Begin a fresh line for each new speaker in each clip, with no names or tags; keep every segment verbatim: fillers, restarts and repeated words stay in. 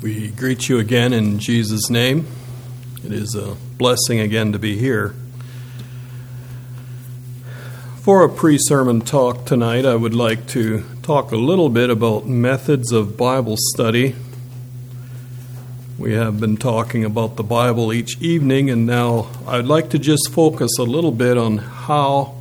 We greet you again in Jesus' name. It is a blessing again to be here. For a pre-sermon talk tonight, I would like to talk a little bit about methods of Bible study. We have been talking about the Bible each evening, and now I'd like to just focus a little bit on how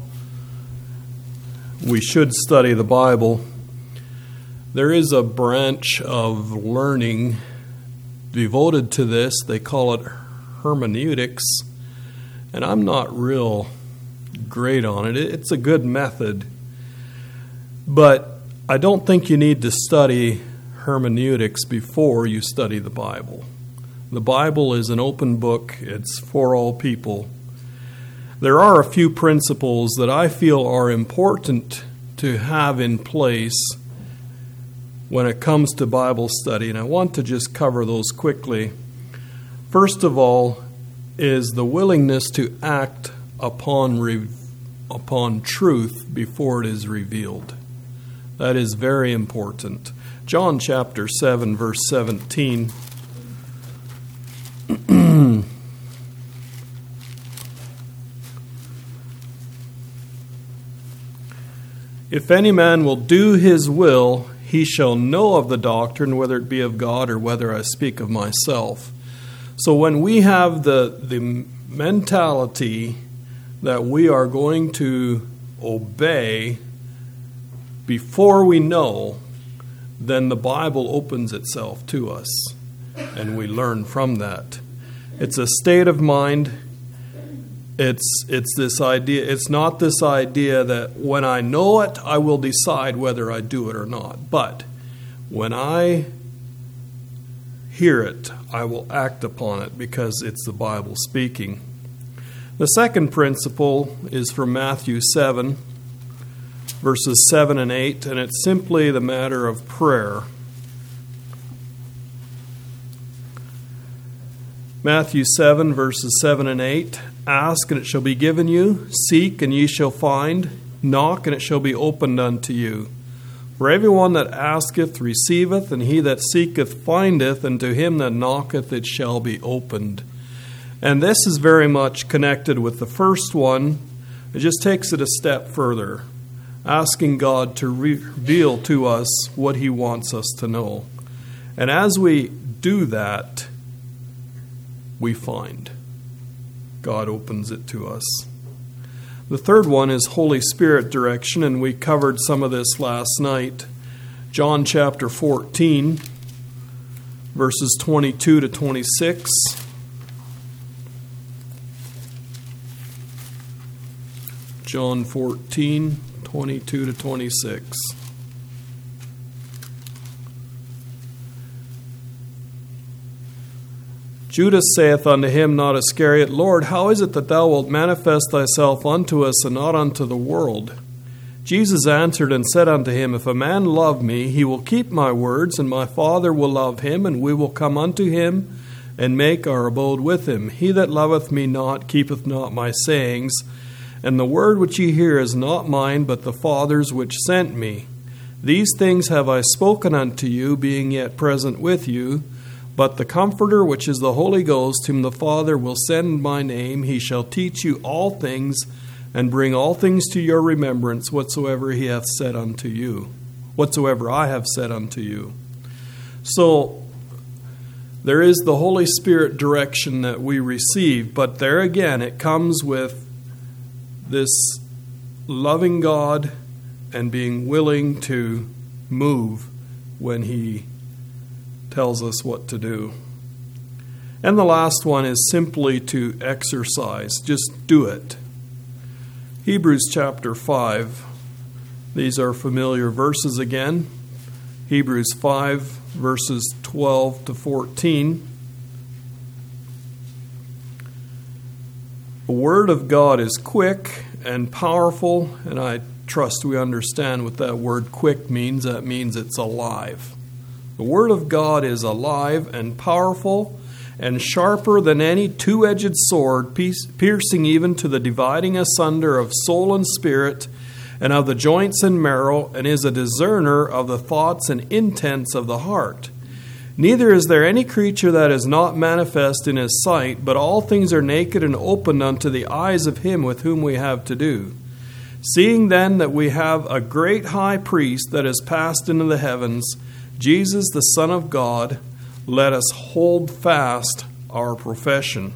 we should study the Bible. There is a branch of learning devoted to this. They call it hermeneutics, and I'm not real great on it. It's a good method, but I don't think you need to study hermeneutics before you study the Bible. The Bible is an open book. It's for all people. There are a few principles that I feel are important to have in place when it comes to Bible study, and I want to just cover those quickly. First of all is the willingness to act upon re- upon truth before it is revealed. That is very important. John chapter seven, verse seventeen. If any man will do his will, he shall know of the doctrine, whether it be of God or whether I speak of myself. So when we have the, the mentality that we are going to obey before we know, then the Bible opens itself to us, and we learn from that. It's a state of mind. It's it's this idea. It's not this idea that when I know it, I will decide whether I do it or not. But when I hear it, I will act upon it because it's the Bible speaking. The second principle is from Matthew seven, verses seven and eight, and it's simply the matter of prayer. Matthew seven, verses seven and eight. Ask, and it shall be given you. Seek, and ye shall find. Knock, and it shall be opened unto you. For everyone that asketh receiveth, and he that seeketh findeth, and to him that knocketh it shall be opened. And this is very much connected with the first one. It just takes it a step further, asking God to reveal to us what He wants us to know. And as we do that, we find. God opens it to us. The third one is Holy Spirit direction, and we covered some of this last night. John chapter fourteen, verses twenty-two to twenty-six. John fourteen, twenty-two to twenty-six. Judas saith unto him, not Iscariot, Lord, how is it that thou wilt manifest thyself unto us, and not unto the world? Jesus answered and said unto him, If a man love me, he will keep my words, and my Father will love him, and we will come unto him, and make our abode with him. He that loveth me not keepeth not my sayings, and the word which ye hear is not mine, but the Father's which sent me. These things have I spoken unto you, being yet present with you. But the Comforter, which is the Holy Ghost, whom the Father will send in my name, he shall teach you all things, and bring all things to your remembrance, whatsoever he hath said unto you, whatsoever I have said unto you. So there is the Holy Spirit direction that we receive, but there again it comes with this loving God and being willing to move when He tells us what to do. And the last one is simply to exercise. Just do it. Hebrews chapter five. These are familiar verses again. Hebrews five, verses twelve to fourteen. The Word of God is quick and powerful, and I trust we understand what that word quick means. That means it's alive. The Word of God is alive and powerful and sharper than any two-edged sword, piercing even to the dividing asunder of soul and spirit, and of the joints and marrow, and is a discerner of the thoughts and intents of the heart. Neither is there any creature that is not manifest in his sight, but all things are naked and opened unto the eyes of him with whom we have to do. Seeing then that we have a great high priest that is passed into the heavens, Jesus the Son of God, let us hold fast our profession.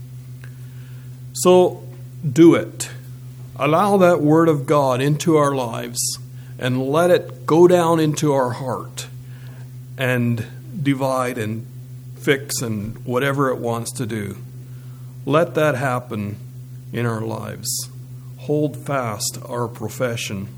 So do it. Allow that Word of God into our lives and let it go down into our heart and divide and fix and whatever it wants to do. Let that happen in our lives. Hold fast our profession.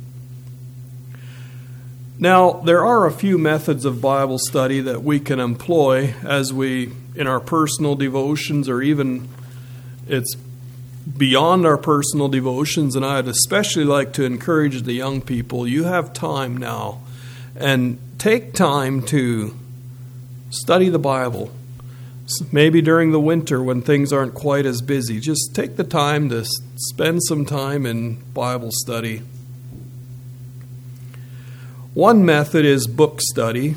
Now, there are a few methods of Bible study that we can employ as we, in our personal devotions, or even it's beyond our personal devotions, and I'd especially like to encourage the young people, you have time now, and take time to study the Bible. Maybe during the winter when things aren't quite as busy, just take the time to spend some time in Bible study. One method is book study.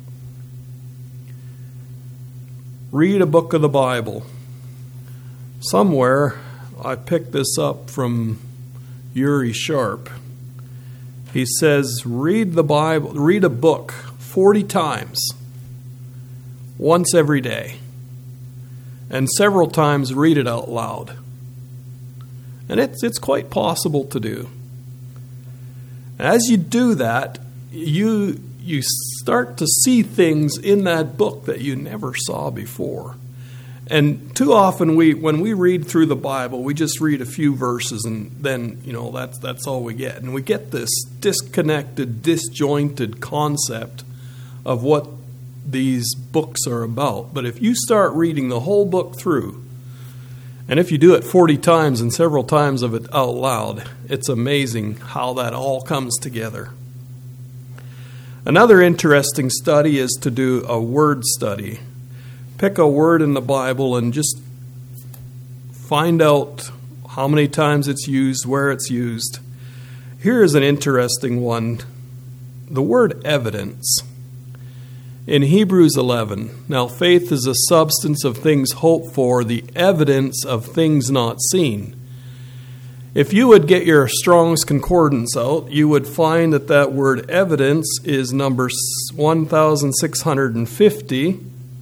Read a book of the Bible. Somewhere, I picked this up from Uri Sharp. He says, read the Bible, read a book forty times, once every day, and several times read it out loud. And it's it's quite possible to do. As you do that, you you start to see things in that book that you never saw before. And too often we when we read through the Bible, we just read a few verses and then, you know, that's that's all we get. And we get this disconnected, disjointed concept of what these books are about. But if you start reading the whole book through, and if you do it forty times and several times of it out loud, it's amazing how that all comes together. Another interesting study is to do a word study. Pick a word in the Bible and just find out how many times it's used, where it's used. Here is an interesting one. The word evidence. In Hebrews eleven, now faith is a substance of things hoped for, the evidence of things not seen. If you would get your Strong's Concordance out, you would find that that word evidence is number one thousand six hundred fifty.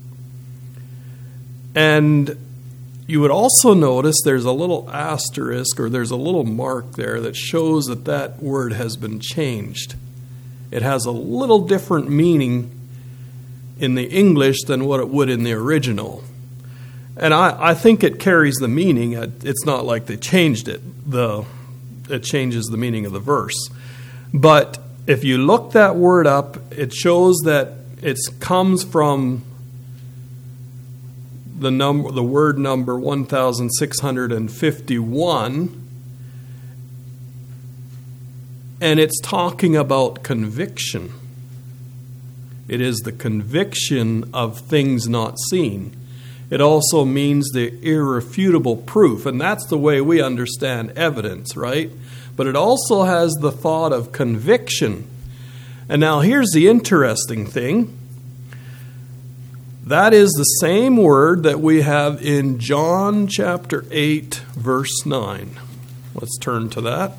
And you would also notice there's a little asterisk, or there's a little mark there that shows that that word has been changed. It has a little different meaning in the English than what it would in the original. And I, I think it carries the meaning. It's not like they changed it. The it changes the meaning of the verse. But if you look that word up, it shows that it comes from the number, the word number one thousand six hundred fifty-one, and it's talking about conviction. It is the conviction of things not seen. It also means the irrefutable proof, and that's the way we understand evidence, right? But it also has the thought of conviction. And now here's the interesting thing. That is the same word that we have in John chapter eight, verse nine. Let's turn to that.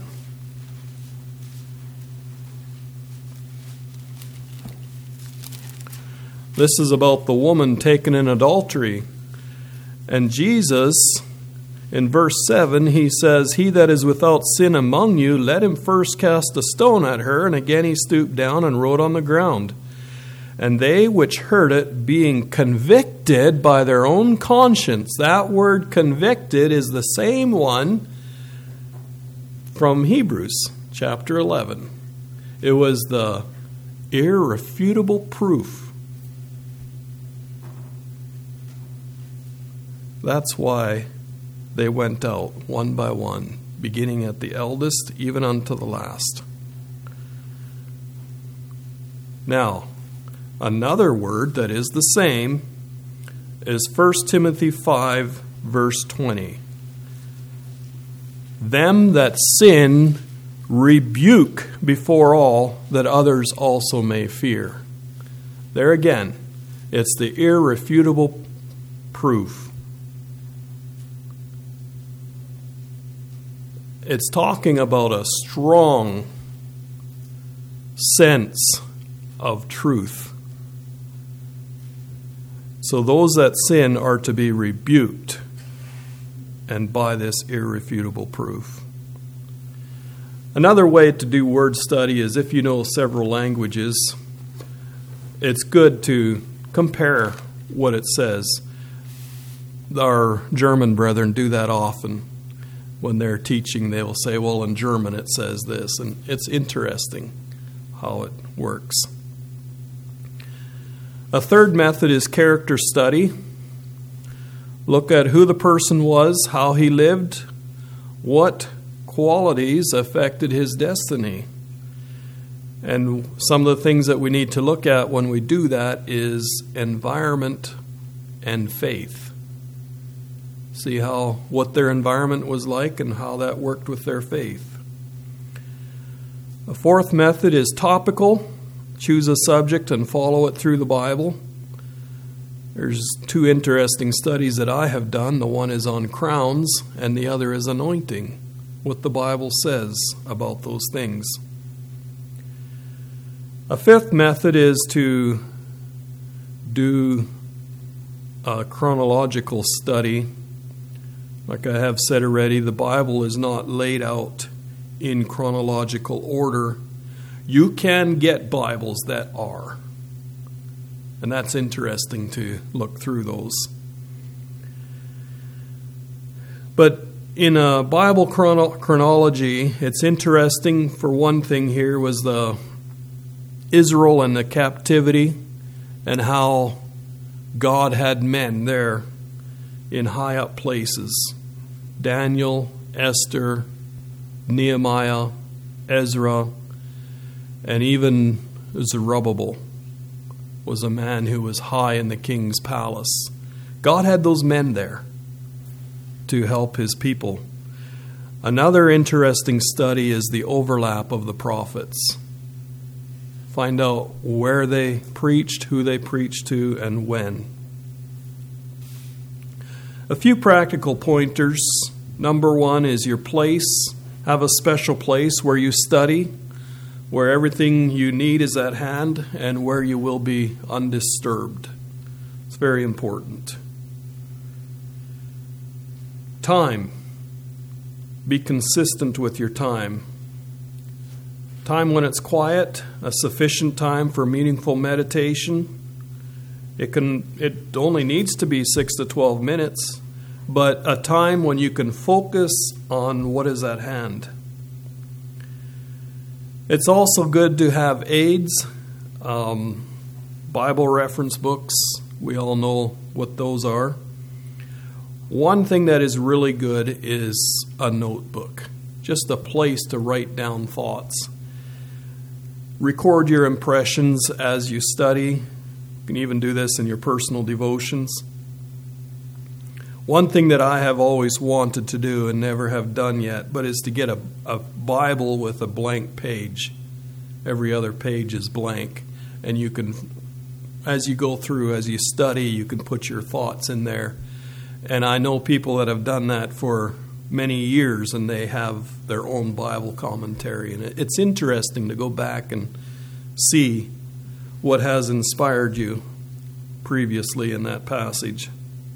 This is about the woman taken in adultery. And Jesus, in verse seven, he says, "He that is without sin among you, let him first cast a stone at her." And again he stooped down and wrote on the ground. And they which heard it, being convicted by their own conscience. That word convicted is the same one from Hebrews chapter eleven. It was the irrefutable proof. That's why they went out one by one, beginning at the eldest, even unto the last. Now, another word that is the same is First Timothy five, verse twenty. Them that sin rebuke before all, that others also may fear. There again, It's the irrefutable proof. It's talking about a strong sense of truth. So those that sin are to be rebuked, and by this irrefutable proof. Another way to do word study is if you know several languages, it's good to compare what it says. Our German brethren do that often. When they're teaching, they will say, well, in German it says this, and it's interesting how it works. A third method is character study. Look at who the person was, how he lived, what qualities affected his destiny. And some of the things that we need to look at when we do that is environment and faith. See how what their environment was like and how that worked with their faith. A fourth method is topical. Choose a subject and follow it through the Bible. There's two interesting studies that I have done. The one is on crowns and the other is anointing, what the Bible says about those things. A fifth method is to do a chronological study. Like I have said already, the Bible is not laid out in chronological order. You can get Bibles that are. And that's interesting to look through those. But in a Bible chrono- chronology, it's interesting, for one thing here, was the Israel and the captivity and how God had men there in high up places. Daniel, Esther, Nehemiah, Ezra, and even Zerubbabel was a man who was high in the king's palace. God had those men there to help his people. Another interesting study is the overlap of the prophets. Find out where they preached, who they preached to, and when. A few practical pointers. Number one is your place. Have a special place where you study, where everything you need is at hand, and where you will be undisturbed. It's very important. Time. Be consistent with your time. Time when it's quiet, a sufficient time for meaningful meditation. It can. It only needs to be six to twelve minutes, but a time when you can focus on what is at hand. It's also good to have aids, um, Bible reference books. We all know what those are. One thing that is really good is a notebook, just a place to write down thoughts. Record your impressions as you study. You can even do this in your personal devotions. One thing that I have always wanted to do and never have done yet, but is to get a, a Bible with a blank page. Every other page is blank. And you can, as you go through, as you study, you can put your thoughts in there. And I know people that have done that for many years, and they have their own Bible commentary. And it's interesting to go back and see what has inspired you previously in that passage.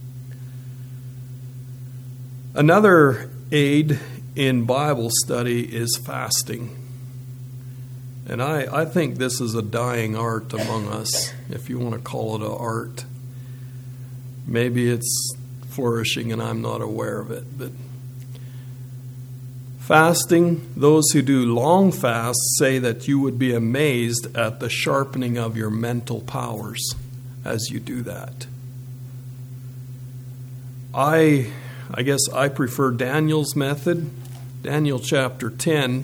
Another aid in Bible study is fasting. And I, I think this is a dying art among us, if you want to call it an art. Maybe it's flourishing and I'm not aware of it. But fasting, those who do long fasts say that you would be amazed at the sharpening of your mental powers as you do that. I... I guess I prefer Daniel's method. Daniel chapter ten.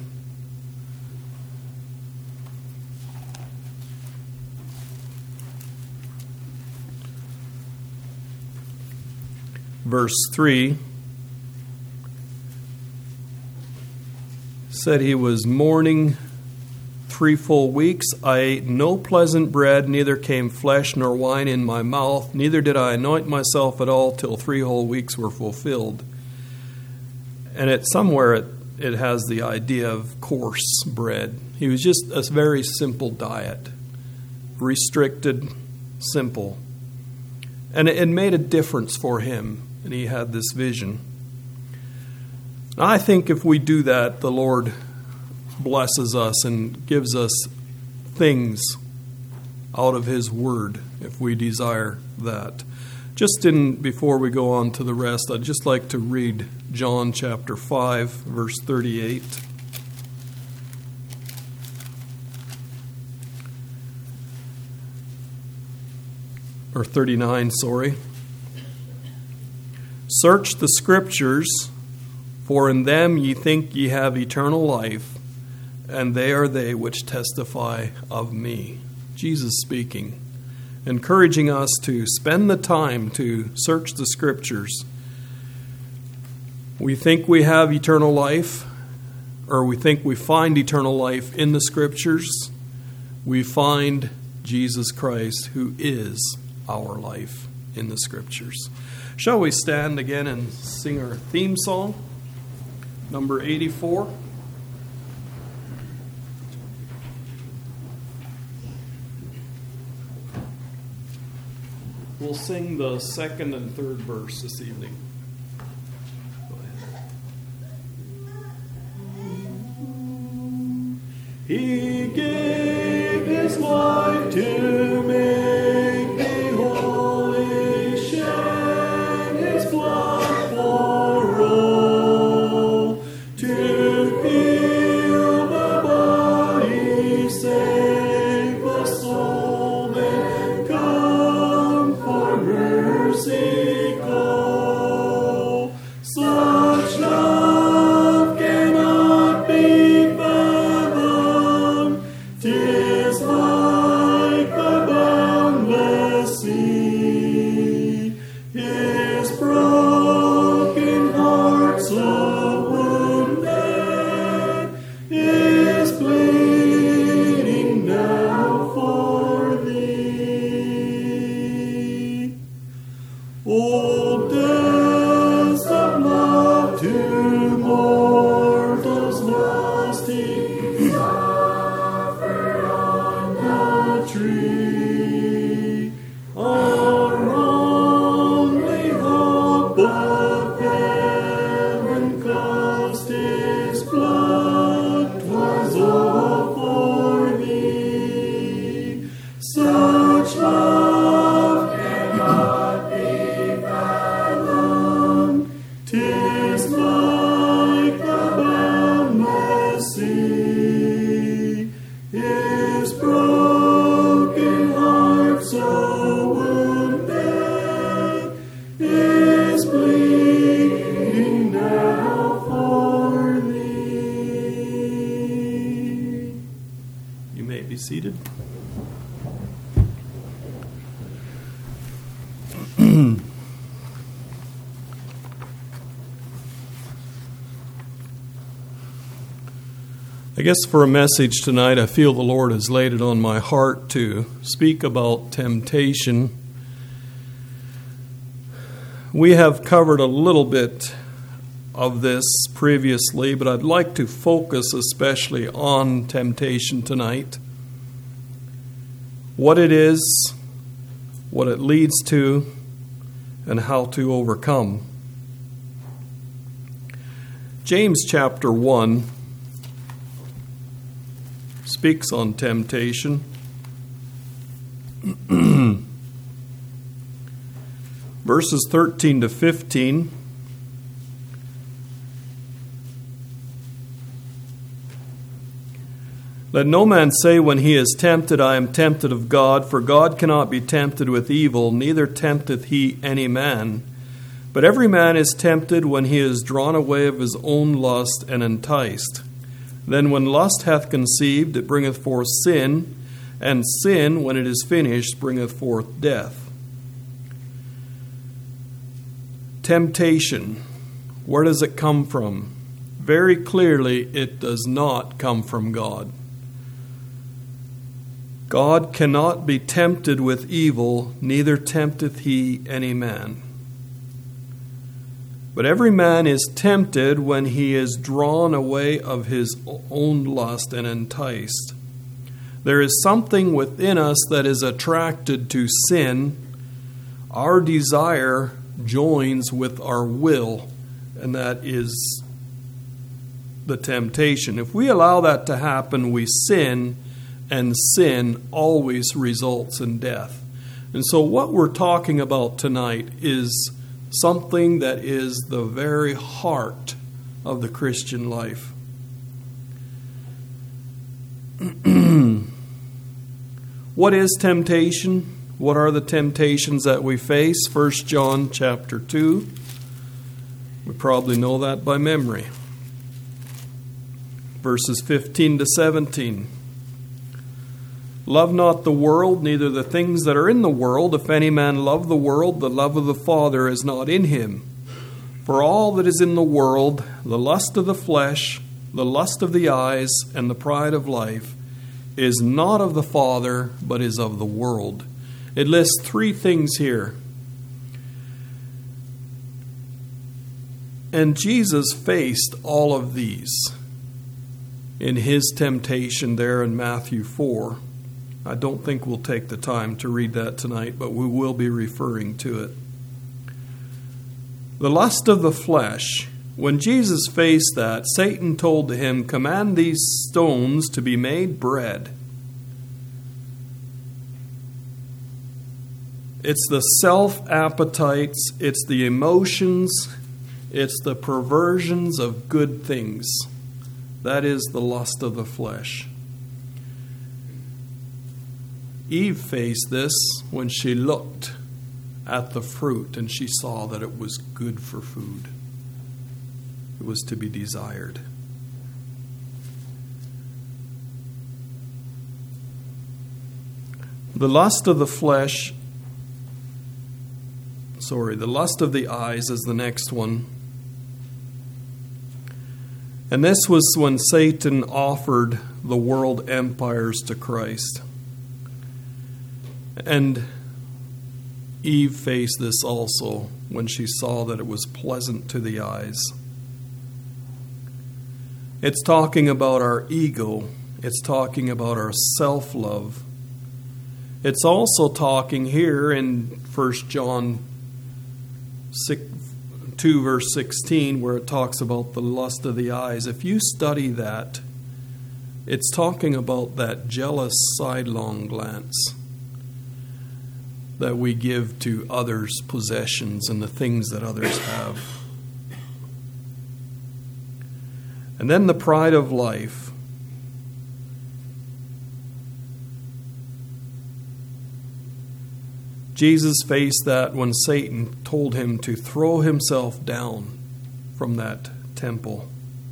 Verse three. Said he was mourning three full weeks I ate no pleasant bread, neither came flesh nor wine in my mouth, neither did I anoint myself at all till three whole weeks were fulfilled. And it somewhere it, it has the idea of coarse bread. He was just a very simple diet, restricted, simple. And it, it made a difference for him, and he had this vision. I think if we do that, the Lord blesses us and gives us things out of His Word, if we desire that. Just in before we go on to the rest, I'd just like to read John chapter five, verse thirty-eight. Or thirty-nine, sorry. Search the Scriptures, for in them ye think ye have eternal life, and they are they which testify of me. Jesus speaking, encouraging us to spend the time to search the Scriptures. We think we have eternal life, or we think we find eternal life in the Scriptures. We find Jesus Christ, who is our life, in the Scriptures. Shall we stand again and sing our theme song, number eighty-four? We'll sing the second and third verse this evening. Go ahead. He gave His life to make me holy, shed His blood for all, to heal the body, save the soul, and come for mercy call. Such love cannot be fathomed, 'tis like the boundless sea. His broken heart so wounded is bleeding now for thee. O deaths of love to mortals lost, He suffered on the tree. Our only hope of heaven cost His blood, 'twas all for thee. Such love cannot be fathomed, 'tis like the boundless sea. His broken heart so wounded is bleeding now for thee. You may be seated. I guess for a message tonight, I feel the Lord has laid it on my heart to speak about temptation. We have covered a little bit of this previously, but I'd like to focus especially on temptation tonight. What it is, what it leads to, and how to overcome. James chapter one speaks on temptation. Verses thirteen to fifteen. Let no man say when he is tempted, I am tempted of God, for God cannot be tempted with evil, neither tempteth he any man. But every man is tempted when he is drawn away of his own lust and enticed. Then when lust hath conceived, it bringeth forth sin, and sin, when it is finished, bringeth forth death. Temptation, where does it come from? Very clearly, it does not come from God. God cannot be tempted with evil, neither tempteth he any man. But every man is tempted when he is drawn away of his own lust and enticed. There is something within us that is attracted to sin. Our desire joins with our will, and that is the temptation. If we allow that to happen, we sin, and sin always results in death. And so what we're talking about tonight is something that is the very heart of the Christian life. What is temptation? What are the temptations that we face? First John chapter two. We probably know that by memory. Verses fifteen to seventeen. Love not the world, neither the things that are in the world. If any man love the world, the love of the Father is not in him. For all that is in the world, the lust of the flesh, the lust of the eyes, and the pride of life, is not of the Father, but is of the world. It lists three things here. And Jesus faced all of these in his temptation there in Matthew four. I don't think we'll take the time to read that tonight, but we will be referring to it. The lust of the flesh. When Jesus faced that, Satan told to him, "Command these stones to be made bread." It's the self-appetites, it's the emotions, it's the perversions of good things. That is the lust of the flesh. Eve faced this when she looked at the fruit and she saw that it was good for food. It was to be desired. The lust of the flesh, sorry, the lust of the eyes is the next one. And this was when Satan offered the world empires to Christ. And Eve faced this also when she saw that it was pleasant to the eyes. It's talking about our ego. It's talking about our self-love. It's also talking here in First John two verse sixteen where it talks about the lust of the eyes. If you study that, it's talking about that jealous sidelong glance that we give to others' possessions and the things that others have. And then the pride of life. Jesus faced that when Satan told him to throw himself down from that temple.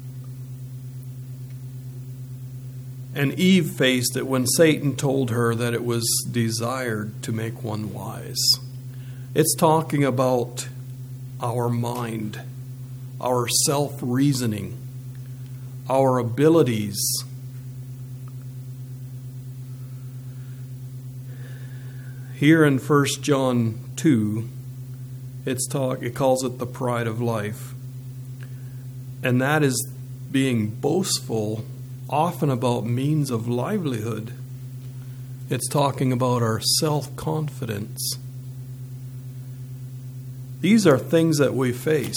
And Eve faced it when Satan told her that it was desired to make one wise. It's talking about our mind, our self-reasoning, our abilities. Here in First John two, it's talk, it calls it the pride of life. And that is being boastful, often about means of livelihood. It's talking about our self-confidence. These are things that we face.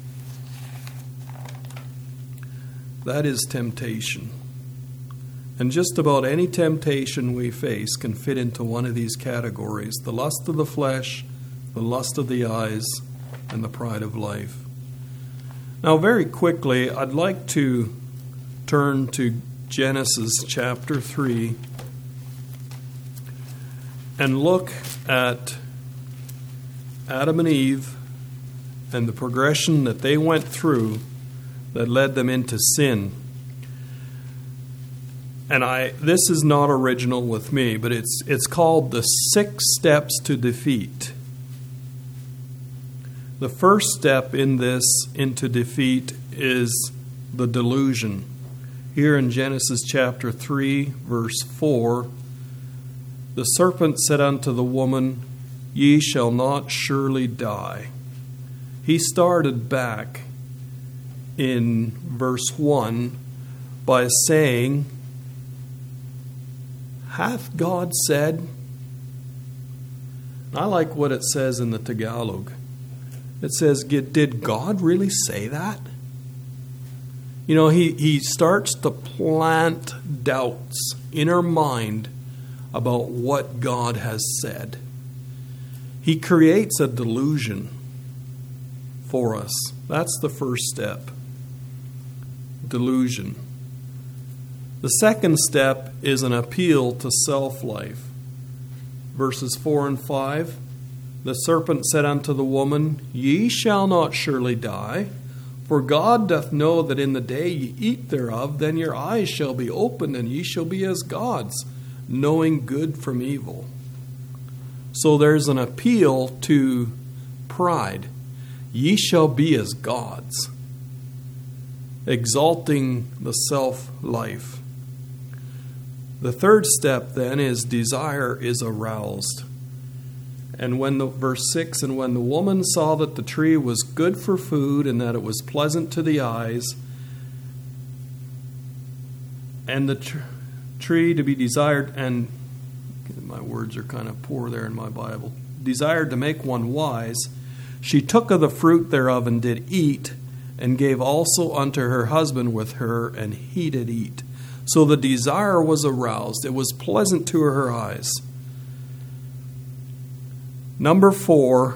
That is temptation. And just about any temptation we face can fit into one of these categories: the lust of the flesh, the lust of the eyes, and the pride of life. Now, very quickly, I'd like to turn to Genesis chapter three and look at Adam and Eve and the progression that they went through that led them into sin. And I this is not original with me, but it's it's called the six steps to defeat. The first step in this into defeat is the delusion. Here in Genesis chapter three, verse four, The serpent said unto the woman, Ye shall not surely die. He started back in verse one by saying, Hath God said? I like what it says in the Tagalog. It says, did God really say that? You know, he, he starts to plant doubts in our mind about what God has said. He creates a delusion for us. That's the first step. Delusion. The second step is an appeal to self-life. Verses four and five. The serpent said unto the woman, Ye shall not surely die, for God doth know that in the day ye eat thereof, then your eyes shall be opened, and ye shall be as gods, knowing good from evil. So there's an appeal to pride. Ye shall be as gods, exalting the self-life. The third step then is desire is aroused. And when the verse six, and when the woman saw that the tree was good for food, and that it was pleasant to the eyes, and the tr- tree to be desired, and my words are kind of poor there in my Bible, desired to make one wise, she took of the fruit thereof and did eat, and gave also unto her husband with her, and he did eat. So the desire was aroused. It was pleasant to her eyes. Number four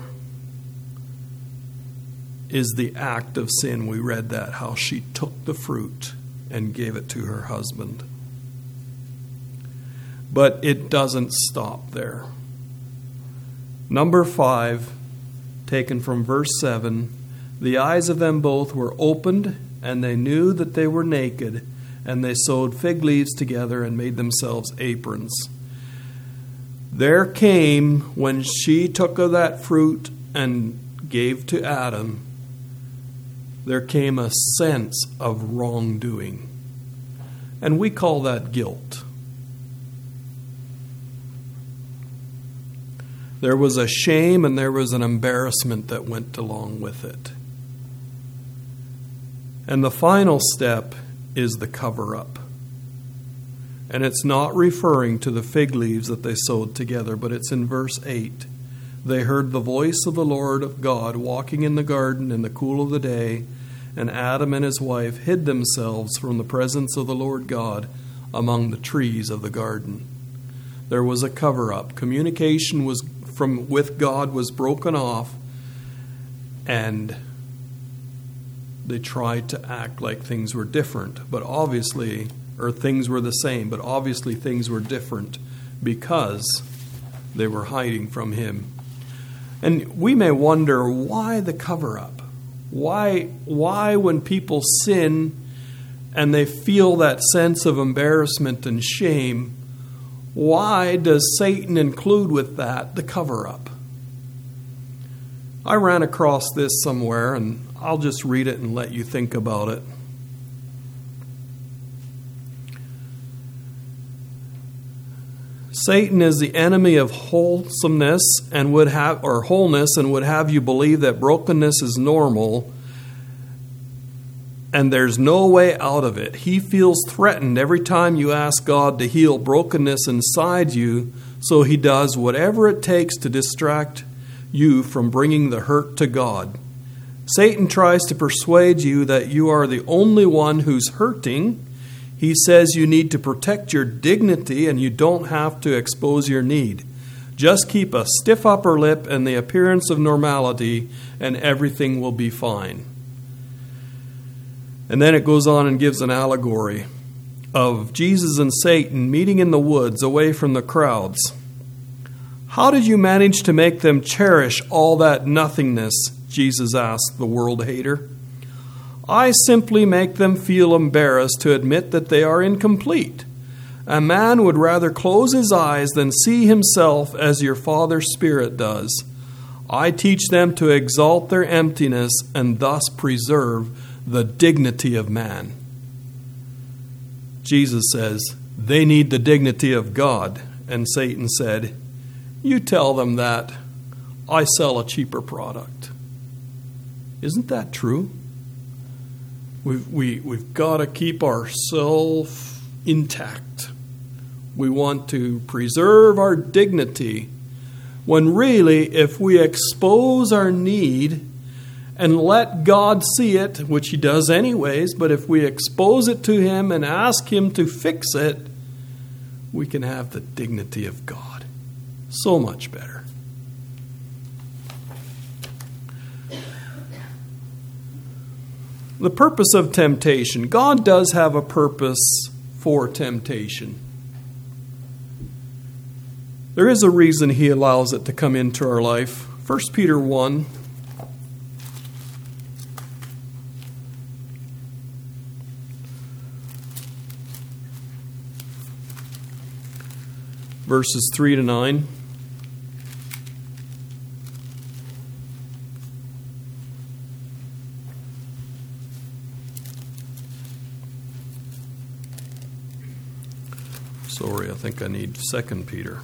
is the act of sin. We read that, how she took the fruit and gave it to her husband. But it doesn't stop there. Number five, taken from verse seven, the eyes of them both were opened, and they knew that they were naked, and they sewed fig leaves together and made themselves aprons. There came, when she took of that fruit and gave to Adam, there came a sense of wrongdoing. And we call that guilt. There was a shame and there was an embarrassment that went along with it. And the final step is the cover-up. And it's not referring to the fig leaves that they sewed together, but it's in verse eight. They heard the voice of the Lord of God walking in the garden in the cool of the day, and Adam and his wife hid themselves from the presence of the Lord God among the trees of the garden. There was a cover-up. Communication was from with God was broken off, and they tried to act like things were different, but obviously, or things were the same, but obviously things were different because they were hiding from him. And we may wonder, why the cover-up? Why, why when people sin and they feel that sense of embarrassment and shame, why does Satan include with that the cover-up? I ran across this somewhere, and I'll just read it and let you think about it. Satan is the enemy of wholesomeness and would have, or wholeness, and would have you believe that brokenness is normal and there's no way out of it. He feels threatened every time you ask God to heal brokenness inside you, so he does whatever it takes to distract you from bringing the hurt to God. Satan tries to persuade you that you are the only one who's hurting. He says you need to protect your dignity and you don't have to expose your need. Just keep a stiff upper lip and the appearance of normality, and everything will be fine. And then it goes on and gives an allegory of Jesus and Satan meeting in the woods away from the crowds. How did you manage to make them cherish all that nothingness? Jesus asked the world hater. I simply make them feel embarrassed to admit that they are incomplete. A man would rather close his eyes than see himself as your Father's Spirit does. I teach them to exalt their emptiness and thus preserve the dignity of man. Jesus says they need the dignity of God, And Satan said, "You tell them that. I sell a cheaper product." Isn't that true? We've, we, we've got to keep ourselves intact. We want to preserve our dignity, when really, if we expose our need and let God see it, which He does anyways, but if we expose it to Him and ask Him to fix it, we can have the dignity of God. So much better. The purpose of temptation. God does have a purpose for temptation. There is a reason He allows it to come into our life. First Peter one. Verses three to nine. Sorry, I think I need Second Peter.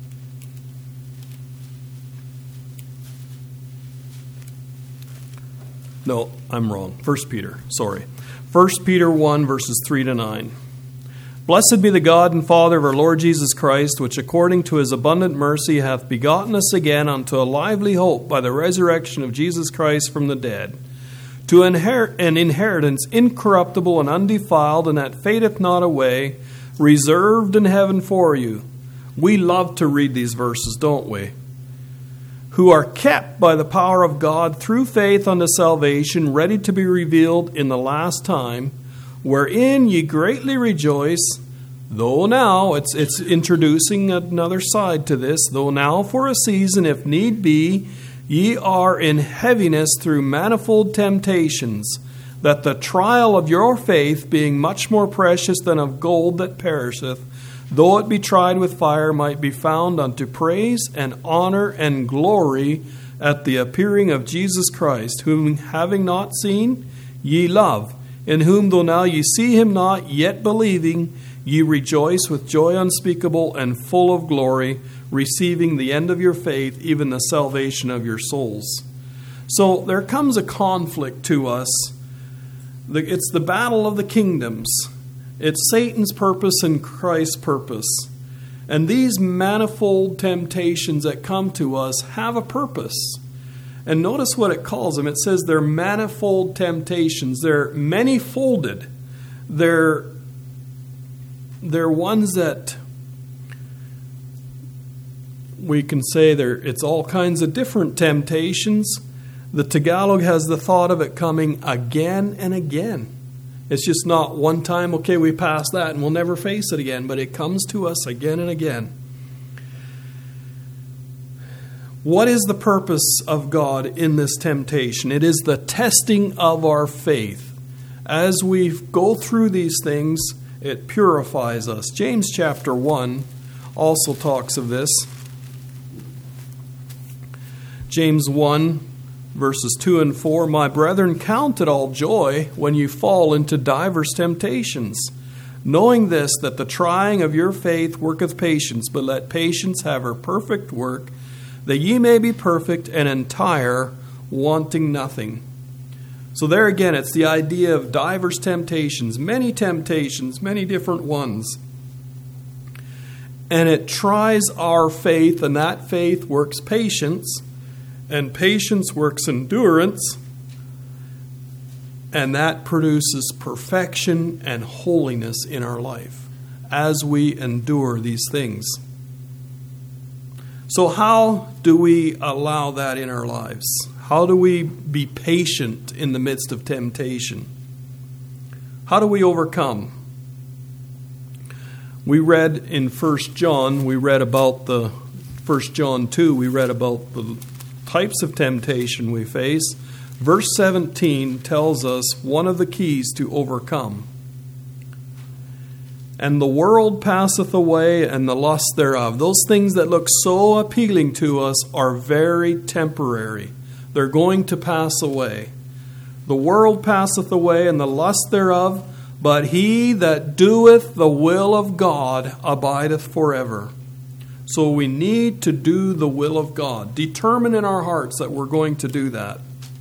No, I'm wrong. First Peter, sorry. First Peter one, verses three to nine. Blessed be the God and Father of our Lord Jesus Christ, which according to His abundant mercy hath begotten us again unto a lively hope by the resurrection of Jesus Christ from the dead, to inherit an inheritance incorruptible and undefiled, and that fadeth not away, reserved in heaven for you. We love to read these verses, don't we? Who are kept by the power of God through faith unto salvation, ready to be revealed in the last time, wherein ye greatly rejoice, though now, it's it's introducing another side to this, though now for a season, if need be, ye are in heaviness through manifold temptations, that the trial of your faith, being much more precious than of gold that perisheth, though it be tried with fire, might be found unto praise and honor and glory at the appearing of Jesus Christ, whom having not seen, ye love, in whom though now ye see Him not, yet believing, ye rejoice with joy unspeakable and full of glory, receiving the end of your faith, even the salvation of your souls. So there comes a conflict to us. It's the battle of the kingdoms. It's Satan's purpose and Christ's purpose. And these manifold temptations that come to us have a purpose. And notice what it calls them. It says they're manifold temptations. They're many-folded. They're, they're ones that we can say they're, it's all kinds of different temptations. The Tagalog has the thought of it coming again and again. It's just not one time, okay, we pass that and we'll never face it again, but it comes to us again and again. What is the purpose of God in this temptation? It is the testing of our faith. As we go through these things, it purifies us. James chapter one also talks of this. James one, verses two and four, My brethren, count it all joy when you fall into divers temptations, knowing this, that the trying of your faith worketh patience, but let patience have her perfect work, that ye may be perfect and entire, wanting nothing. So there again, it's the idea of divers temptations, many temptations, many different ones. And it tries our faith, and that faith works patience, and patience works endurance, and that produces perfection and holiness in our life as we endure these things. So how do we allow that in our lives? How do we be patient in the midst of temptation? How do we overcome? We read in First John, we read about the First John two, we read about the types of temptation we face. Verse seventeen tells us one of the keys to overcome. And the world passeth away, and the lust thereof. Those things that look so appealing to us are very temporary. They're going to pass away. The world passeth away, and the lust thereof, but he that doeth the will of God abideth forever. So we need to do the will of God. Determine in our hearts that we're going to do that.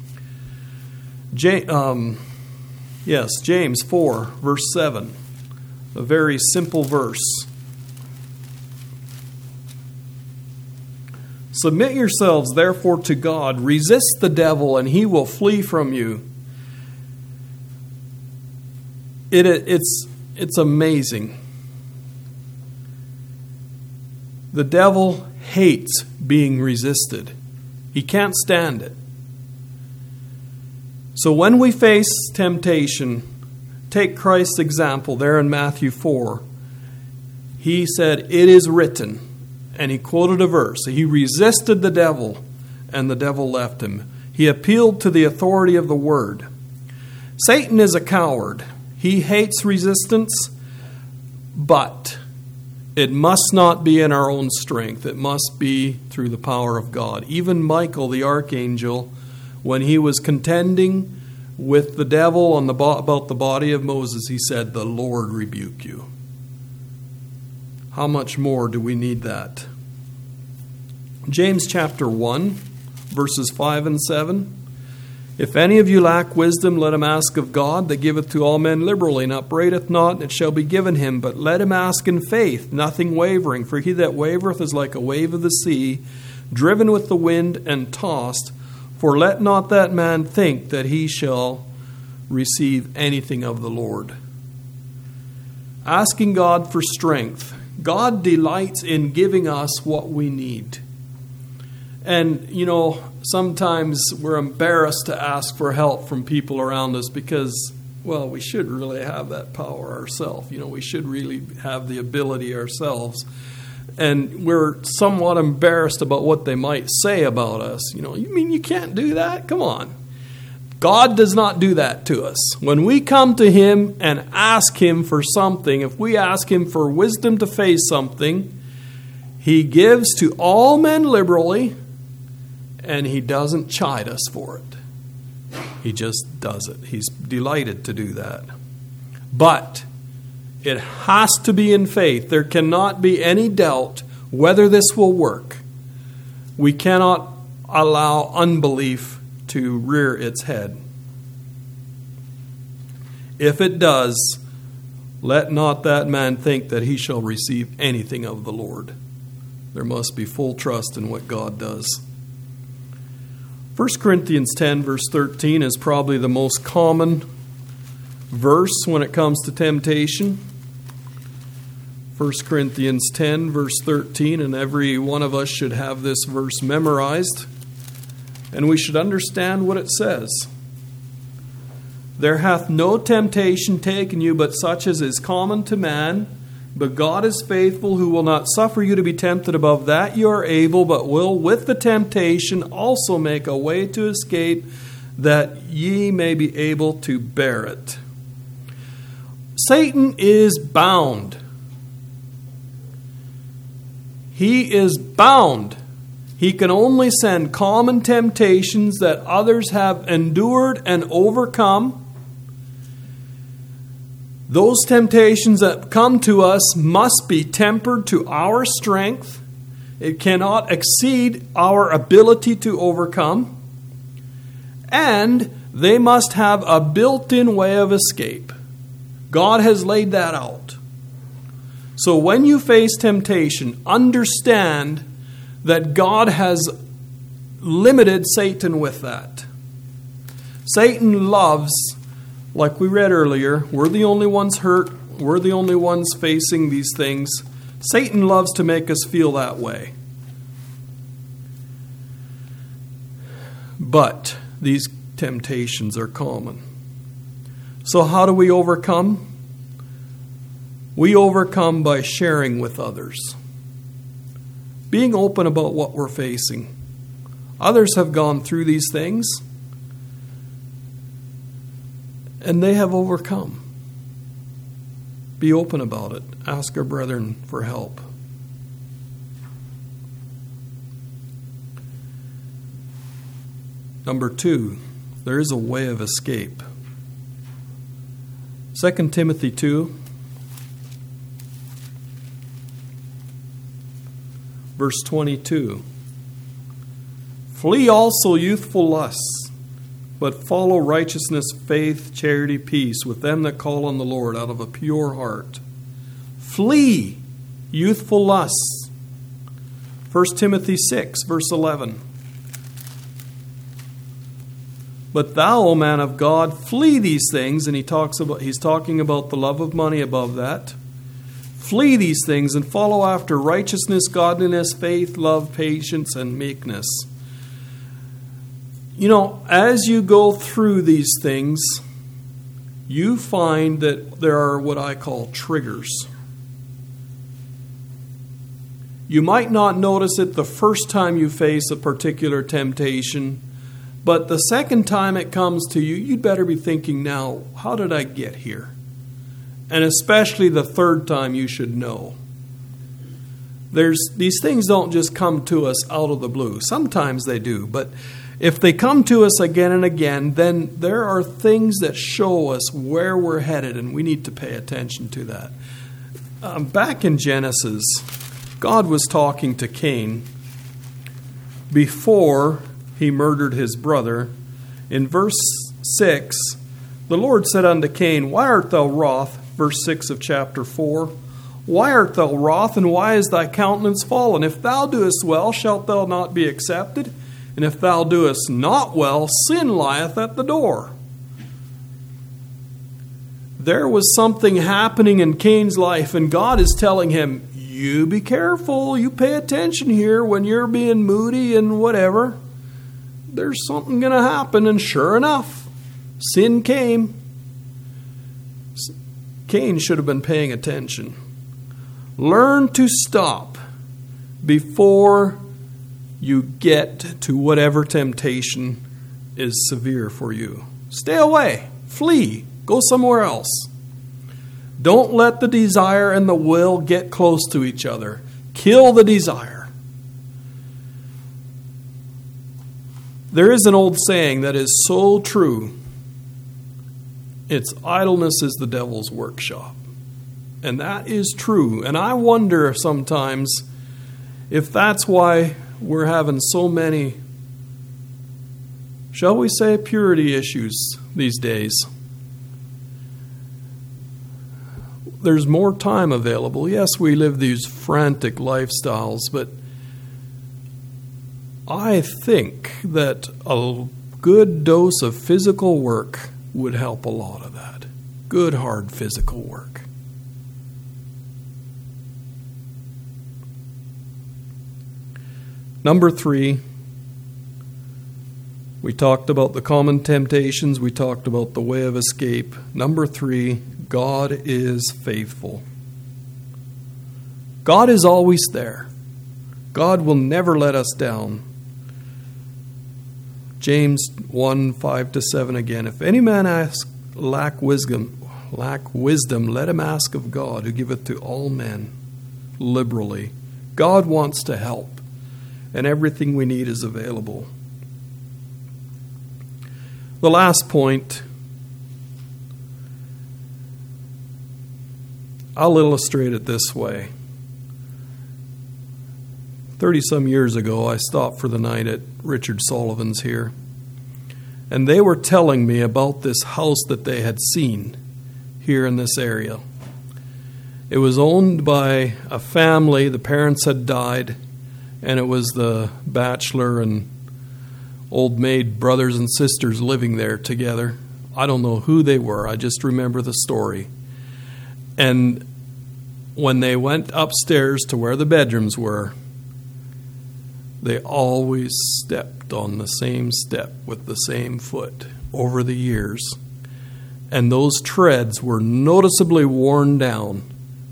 Ja- um, yes, James four, verse seven. A very simple verse. Submit yourselves, therefore, to God. Resist the devil, and he will flee from you. It, it's, it's amazing. The devil hates being resisted. He can't stand it. So when we face temptation, take Christ's example there in Matthew four. He said, "It is written." And he quoted a verse. He resisted the devil, and the devil left him. He appealed to the authority of the word. Satan is a coward. He hates resistance, but it must not be in our own strength. It must be through the power of God. Even Michael, the archangel, when he was contending with the devil on the bo- about the body of Moses, he said, "The Lord rebuke you." How much more do we need that? James chapter one, verses five and seven. If any of you lack wisdom, let him ask of God, that giveth to all men liberally, and upbraideth not, and it shall be given him. But let him ask in faith, nothing wavering. For he that wavereth is like a wave of the sea, driven with the wind and tossed. For let not that man think that he shall receive anything of the Lord. Asking God for strength. God delights in giving us what we need. And, you know, sometimes we're embarrassed to ask for help from people around us because, well, we should really have that power ourselves. You know, we should really have the ability ourselves. And we're somewhat embarrassed about what they might say about us. You know, you mean you can't do that? Come on. God does not do that to us. When we come to Him and ask Him for something, if we ask Him for wisdom to face something, He gives to all men liberally, and He doesn't chide us for it. He just does it. He's delighted to do that. But it has to be in faith. There cannot be any doubt whether this will work. We cannot allow unbelief to rear its head. If it does, let not that man think that he shall receive anything of the Lord. There must be full trust in what God does. First Corinthians ten, verse thirteen is probably the most common verse when it comes to temptation. First Corinthians ten, verse thirteen, and every one of us should have this verse memorized. And we should understand what it says. There hath no temptation taken you but such as is common to man. But God is faithful, who will not suffer you to be tempted above that you are able, but will with the temptation also make a way to escape, that ye may be able to bear it. Satan is bound. He is bound. He can only send common temptations that others have endured and overcome. Those temptations that come to us must be tempered to our strength. It cannot exceed our ability to overcome. And they must have a built-in way of escape. God has laid that out. So when you face temptation, understand that God has limited Satan with that. Satan loves, like we read earlier, we're the only ones hurt, we're the only ones facing these things. Satan loves to make us feel that way. But these temptations are common. So how do we overcome? We overcome by sharing with others. Being open about what we're facing. Others have gone through these things, and they have overcome. Be open about it. Ask our brethren for help. Number two, there is a way of escape. Second Timothy two. verse twenty-two. Flee also youthful lusts, but follow righteousness, faith, charity, peace with them that call on the Lord out of a pure heart. Flee youthful lusts. First Timothy six, verse eleven. But thou, O man of God, flee these things, and he talks about he's talking about the love of money above that. Flee these things and follow after righteousness, godliness, faith, love, patience, and meekness. You know, as you go through these things, you find that there are what I call triggers. You might not notice it the first time you face a particular temptation, but the second time it comes to you, you'd better be thinking now, how did I get here? And especially the third time, you should know. There's these things don't just come to us out of the blue. Sometimes they do, but if they come to us again and again, then there are things that show us where we're headed, and we need to pay attention to that. Um, back in Genesis, God was talking to Cain before he murdered his brother. In verse six, the Lord said unto Cain, Why art thou wroth? Verse six of chapter four. Why art thou wroth, and why is thy countenance fallen? If thou doest well, shalt thou not be accepted? And if thou doest not well, sin lieth at the door. There was something happening in Cain's life, and God is telling him, you be careful, you pay attention here when you're being moody and whatever. There's something going to happen, and sure enough, sin came. Cain should have been paying attention. Learn to stop before you get to whatever temptation is severe for you. Stay away. Flee. Go somewhere else. Don't let the desire and the will get close to each other. Kill the desire. There is an old saying that is so true. It's idleness is the devil's workshop. And that is true. And I wonder sometimes if that's why we're having so many, shall we say, purity issues these days. There's more time available. Yes, we live these frantic lifestyles, but I think that a good dose of physical work would help a lot of that. Good, hard physical work. Number three, we talked about the common temptations. We talked about the way of escape. Number three, God is faithful. God is always there. God will never let us down. James one, five to seven again. If any man ask, lack wisdom, lack wisdom, let him ask of God, who giveth to all men liberally. God wants to help, and everything we need is available. The last point, I'll illustrate it this way. Thirty-some years ago, I stopped for the night at Richard Sullivan's here, and they were telling me about this house that they had seen here in this area. It was owned by a family. The parents had died, and it was the bachelor and old maid brothers and sisters living there together. I don't know who they were. I just remember the story. And when they went upstairs to where the bedrooms were, they always stepped on the same step with the same foot over the years. And those treads were noticeably worn down.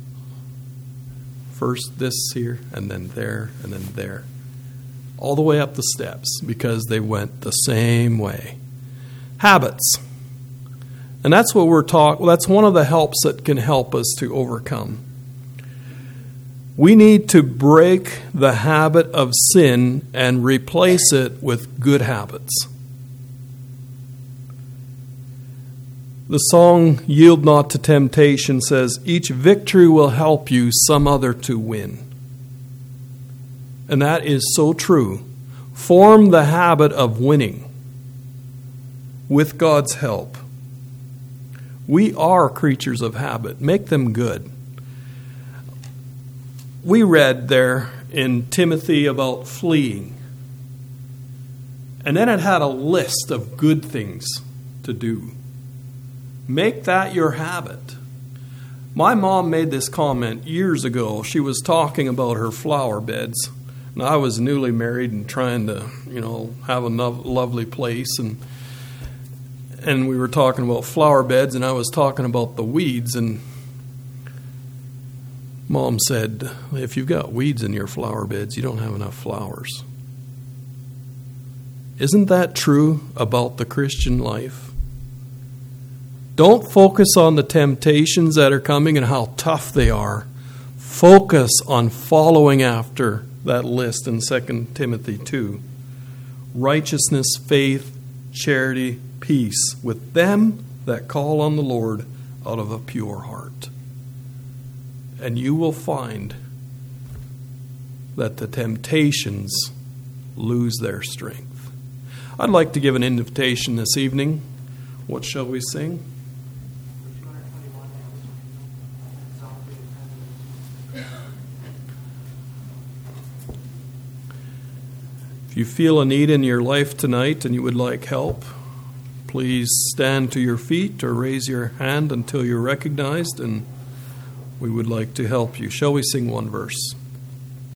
First this here, and then there, and then there. All the way up the steps, because they went the same way. Habits. And that's what we're talking, well, that's one of the helps that can help us to overcome. We need to break the habit of sin and replace it with good habits. The song, Yield Not to Temptation, says, each victory will help you some other to win. And that is so true. Form the habit of winning with God's help. We are creatures of habit. Make them good. We read there in Timothy about fleeing. And then it had a list of good things to do. Make that your habit. My mom made this comment years ago. She was talking about her flower beds. And I was newly married and trying to, you know, have a no- lovely place. And and we were talking about flower beds, and I was talking about the weeds. And Mom said, if you've got weeds in your flower beds, you don't have enough flowers. Isn't that true about the Christian life? Don't focus on the temptations that are coming and how tough they are. Focus on following after that list in Second Timothy two. Righteousness, faith, charity, peace with them that call on the Lord out of a pure heart. And you will find that the temptations lose their strength. I'd like to give an invitation this evening. What shall we sing? If you feel a need in your life tonight and you would like help, please stand to your feet or raise your hand until you're recognized, and we would like to help you. Shall we sing one verse?